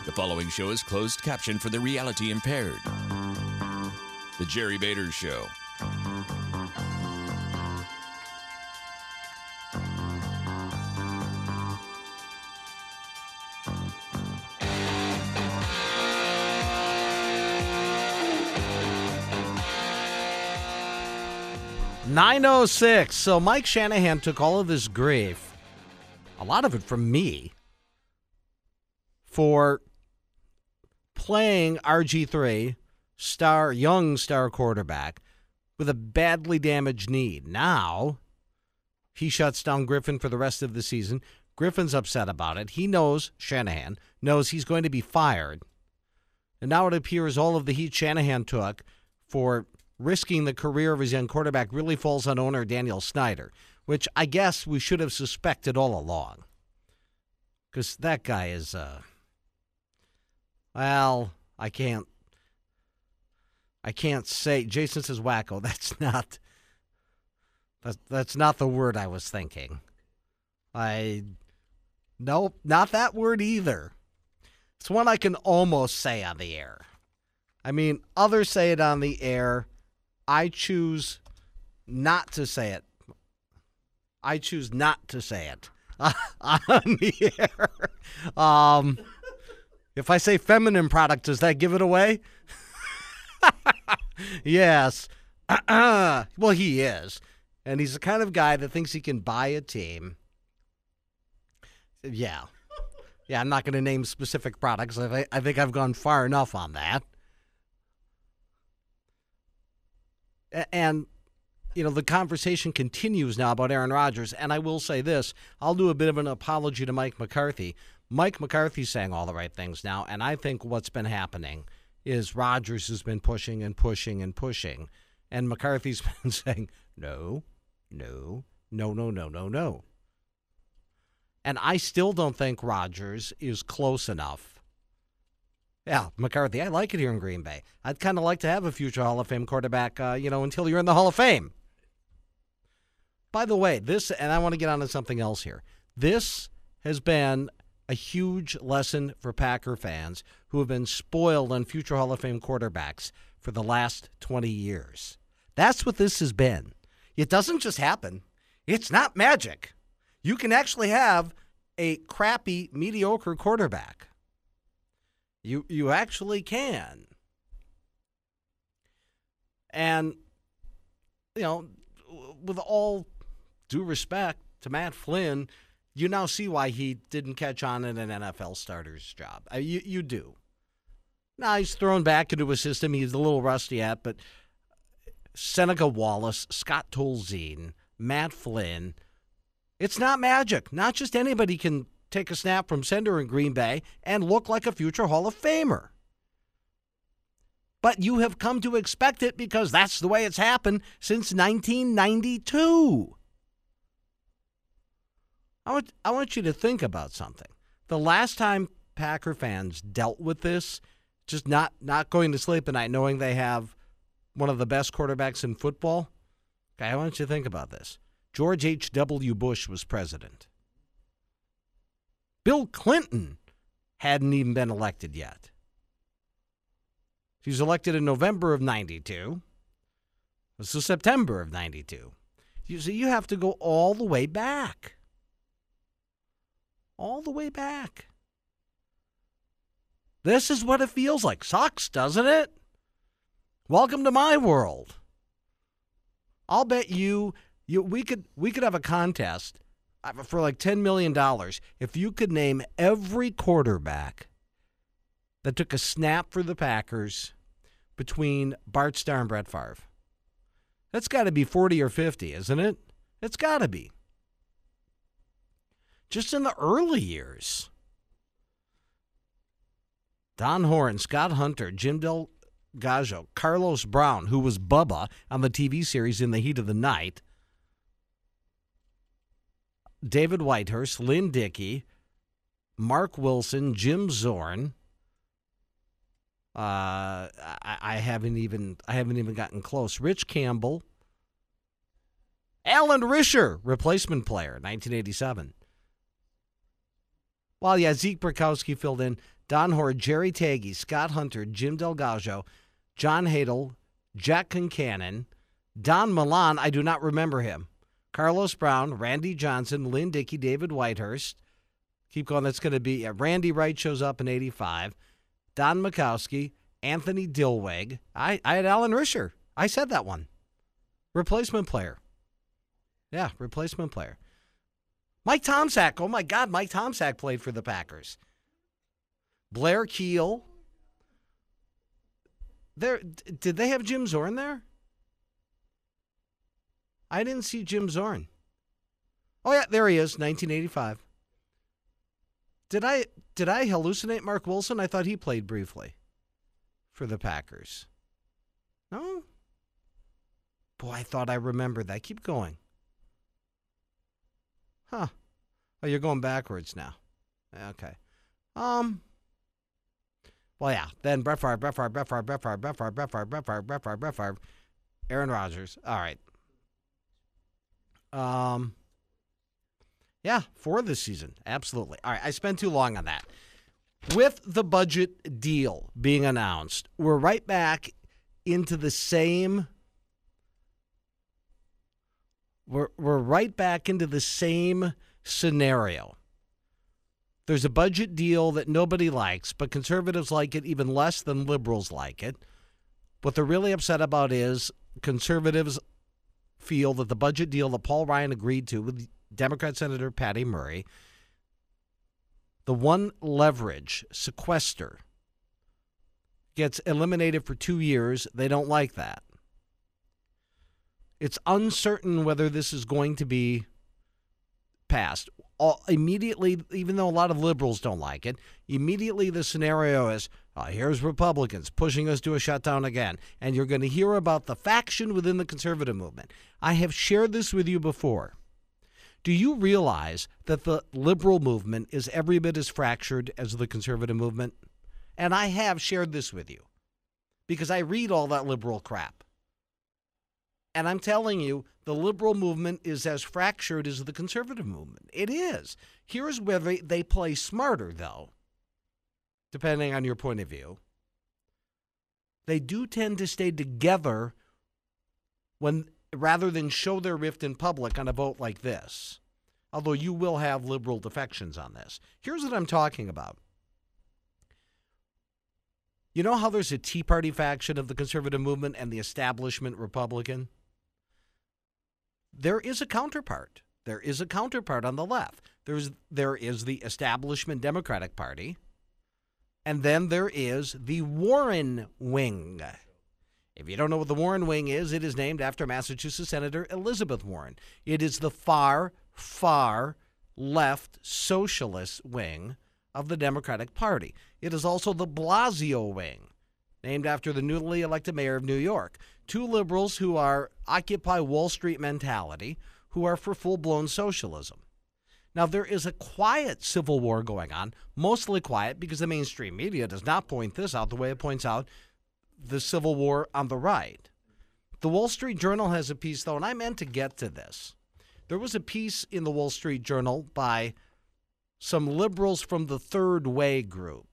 The following show is closed caption for the reality impaired. The Jerry Bader Show. .906. So Mike Shanahan took all of this grief, a lot of it from me, for playing RG3, young star quarterback, with a badly damaged knee. Now, he shuts down Griffin for the rest of the season. Griffin's upset about it. He knows, Shanahan, knows he's going to be fired. And now it appears all of the heat Shanahan took for risking the career of his young quarterback really falls on owner Daniel Snyder, which I guess we should have suspected all along. Because that guy is, well, I can't say. Jason says wacko. That's not the word I was thinking. Nope, not that word either. It's one I can almost say on the air. I mean, others say it on the air. I choose not to say it. I choose not to say it on the air. If I say feminine product, does that give it away? Yes. Well, he is. And he's the kind of guy that thinks he can buy a team. Yeah. Yeah, I'm not going to name specific products. I think I've gone far enough on that. And, you know, the conversation continues now about Aaron Rodgers. And I will say this. I'll do a bit of an apology to Mike McCarthy. Mike McCarthy's saying all the right things now. And I think what's been happening is Rodgers has been pushing and pushing and pushing. And McCarthy's been saying, no. And I still don't think Rodgers is close enough. Yeah, McCarthy, I like it here in Green Bay. I'd kind of like to have a future Hall of Fame quarterback, until you're in the Hall of Fame. By the way, and I want to get on to something else here. This has been a huge lesson for Packer fans who have been spoiled on future Hall of Fame quarterbacks for the last 20 years. That's what this has been. It doesn't just happen. It's not magic. You can actually have a crappy, mediocre quarterback. You actually can. And, with all due respect to Matt Flynn, you now see why he didn't catch on in an NFL starter's job. You do. Now he's thrown back into a system he's a little rusty at, but Seneca Wallace, Scott Tolzien, Matt Flynn, it's not magic. Not just anybody can take a snap from center in Green Bay and look like a future Hall of Famer. But you have come to expect it because that's the way it's happened since 1992. I want you to think about something. The last time Packer fans dealt with this, just not going to sleep at night knowing they have one of the best quarterbacks in football, okay, I want you to think about this. George H.W. Bush was president. Bill Clinton hadn't even been elected yet. He was elected in November of 92. This is September of 92. So you have to go all the way back. All the way back. This is what it feels like. Sucks, doesn't it? Welcome to my world. I'll bet we could have a contest for like $10 million if you could name every quarterback that took a snap for the Packers between Bart Starr and Brett Favre. That's got to be 40 or 50, isn't it? It's got to be. Just in the early years. Don Horn, Scott Hunter, Jim Delgajo, Carlos Brown, who was Bubba on the TV series In the Heat of the Night, David Whitehurst, Lynn Dickey, Mark Wilson, Jim Zorn. I haven't even gotten close. Rich Campbell, Alan Risher, replacement player, 1987. Well, yeah, Zeke Burkowski filled in. Don Horde, Jerry Taggy, Scott Hunter, Jim Delgajo, John Hadel, Jack Concannon, Don Milan, I do not remember him, Carlos Brown, Randy Johnson, Lynn Dickey, David Whitehurst. Keep going, that's going to be, Randy Wright shows up in 85, Don Mikowski, Anthony Dilweg. I had Alan Risher. I said that one. Replacement player. Yeah, replacement player. Mike Tomczak. Oh, my God, Mike Tomczak played for the Packers. Blair Keel. Did they have Jim Zorn there? I didn't see Jim Zorn. Oh, yeah, there he is, 1985. Did I hallucinate Mark Wilson? I thought he played briefly for the Packers. No? Boy, I thought I remembered that. Keep going. Huh. Oh, you're going backwards now. Okay. Well, yeah. Then Brett Favre. Aaron Rodgers. All right. Yeah, for this season. Absolutely. All right, I spent too long on that. With the budget deal being announced, we're right back into the same... We're right back into the same scenario. There's a budget deal that nobody likes, but conservatives like it even less than liberals like it. What they're really upset about is conservatives feel that the budget deal that Paul Ryan agreed to with Democrat Senator Patty Murray, the one leverage, sequester, gets eliminated for 2 years. They don't like that. It's uncertain whether this is going to be passed. Immediately, even though a lot of liberals don't like it, immediately the scenario is, here's Republicans pushing us to a shutdown again. And you're going to hear about the faction within the conservative movement. I have shared this with you before. Do you realize that the liberal movement is every bit as fractured as the conservative movement? And I have shared this with you because I read all that liberal crap. And I'm telling you, the liberal movement is as fractured as the conservative movement. It is. Here's where they play smarter, though, depending on your point of view. They do tend to stay together rather than show their rift in public on a vote like this. Although you will have liberal defections on this. Here's what I'm talking about. You know how there's a Tea Party faction of the conservative movement and the establishment Republican? There is a counterpart. There is a counterpart on the left. There is the establishment Democratic Party, and then there is the Warren wing. If you don't know what the Warren wing is, it is named after Massachusetts Senator Elizabeth Warren. It is the far, far left socialist wing of the Democratic Party. It is also the Blasio wing, named after the newly elected mayor of New York. Two liberals who are Occupy Wall Street mentality, who are for full-blown socialism. Now, there is a quiet civil war going on, mostly quiet because the mainstream media does not point this out the way it points out the civil war on the right. The Wall Street Journal has a piece, though, and I meant to get to this. There was a piece in the Wall Street Journal by some liberals from the Third Way group.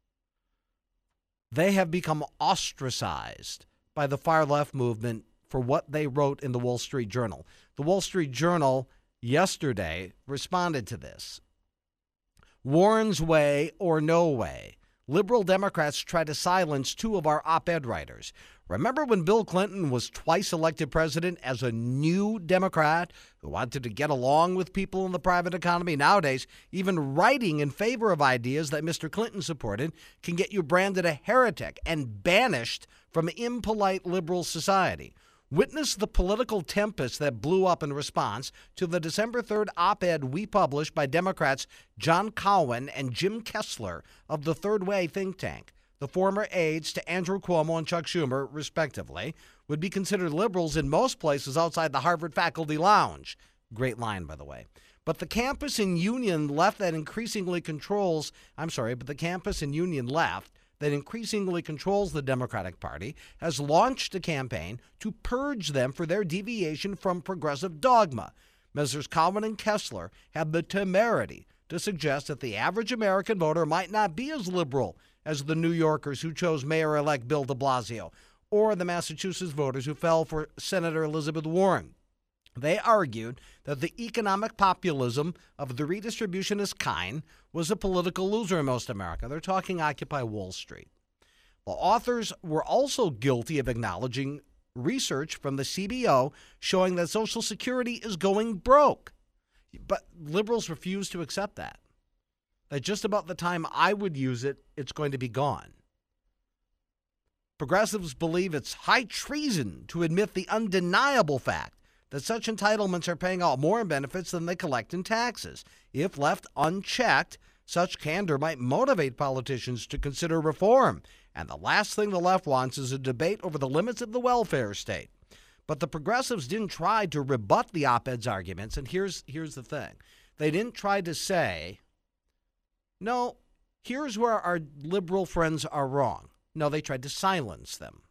They have become ostracized by the far left movement for what they wrote in the Wall Street Journal. The Wall Street Journal yesterday responded to this. Warren's way or no way. Liberal Democrats try to silence two of our op-ed writers. Remember when Bill Clinton was twice elected president as a new Democrat who wanted to get along with people in the private economy? Nowadays, even writing in favor of ideas that Mr. Clinton supported can get you branded a heretic and banished from impolite liberal society. Witness the political tempest that blew up in response to the December 3rd op-ed we published by Democrats John Cowan and Jim Kessler of the Third Way think tank. The former aides to Andrew Cuomo and Chuck Schumer, respectively, would be considered liberals in most places outside the Harvard faculty lounge. Great line, by the way. But the campus and union left that increasingly controls the Democratic Party has launched a campaign to purge them for their deviation from progressive dogma. Messrs. Cowan and Kessler have the temerity to suggest that the average American voter might not be as liberal as the New Yorkers who chose Mayor-elect Bill de Blasio or the Massachusetts voters who fell for Senator Elizabeth Warren. They argued that the economic populism of the redistributionist kind was a political loser in most America. They're talking Occupy Wall Street. The authors were also guilty of acknowledging research from the CBO showing that Social Security is going broke. But liberals refuse to accept that. That just about the time I would use it, it's going to be gone. Progressives believe it's high treason to admit the undeniable fact that such entitlements are paying out more in benefits than they collect in taxes. If left unchecked, such candor might motivate politicians to consider reform. And the last thing the left wants is a debate over the limits of the welfare state. But the progressives didn't try to rebut the op-ed's arguments, and here's the thing. They didn't try to say, no, here's where our liberal friends are wrong. No, they tried to silence them.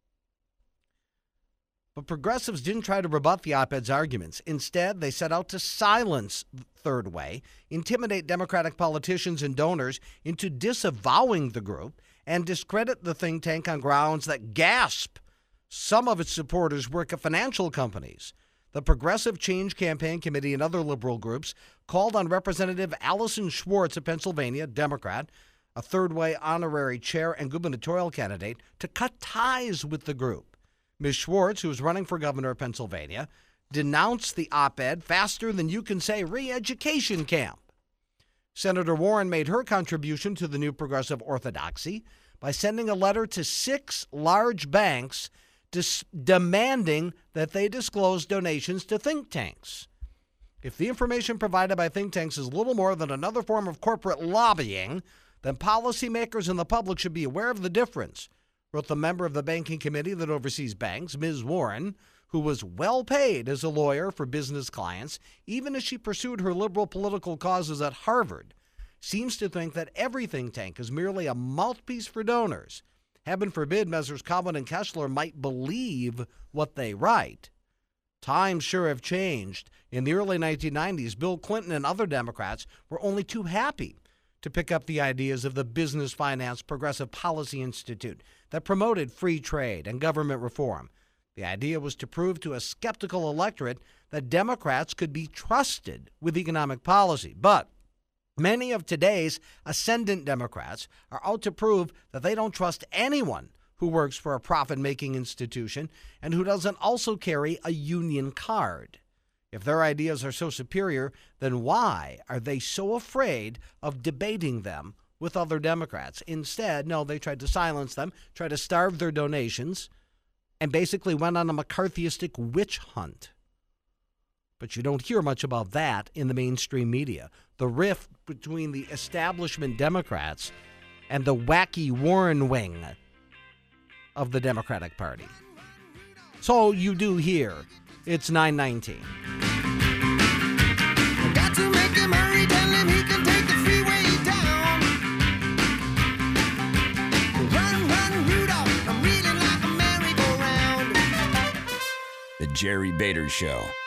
But progressives didn't try to rebut the op-ed's arguments. Instead, they set out to silence Third Way, intimidate Democratic politicians and donors into disavowing the group, and discredit the think tank on grounds that, gasp, some of its supporters work at financial companies. The Progressive Change Campaign Committee and other liberal groups called on Representative Allison Schwartz of Pennsylvania, Democrat, a Third Way honorary chair and gubernatorial candidate, to cut ties with the group. Ms. Schwartz, who is running for governor of Pennsylvania, denounced the op-ed faster than you can say re-education camp. Senator Warren made her contribution to the new progressive orthodoxy by sending a letter to 6 large banks demanding that they disclose donations to think tanks. If the information provided by think tanks is little more than another form of corporate lobbying, then policymakers and the public should be aware of the difference, wrote the member of the banking committee that oversees banks, Ms. Warren, who was well paid as a lawyer for business clients, even as she pursued her liberal political causes at Harvard, seems to think that every think tank is merely a mouthpiece for donors. Heaven forbid Messrs. Cowan and Kessler might believe what they write. Times sure have changed. In the early 1990s, Bill Clinton and other Democrats were only too happy to pick up the ideas of the Business Finance Progressive Policy Institute that promoted free trade and government reform. The idea was to prove to a skeptical electorate that Democrats could be trusted with economic policy. But many of today's ascendant Democrats are out to prove that they don't trust anyone who works for a profit-making institution and who doesn't also carry a union card. If their ideas are so superior, then why are they so afraid of debating them with other Democrats? Instead, no, they tried to silence them, tried to starve their donations, and basically went on a McCarthyistic witch hunt. But you don't hear much about that in the mainstream media. The rift between the establishment Democrats and the wacky Warren wing of the Democratic Party. So you do hear. It's 9:19. Got to make him hurry, tell him he can take the freeway down. Run, run, Rudolph, I'm reeling like a merry-go-round. The Jerry Bader Show.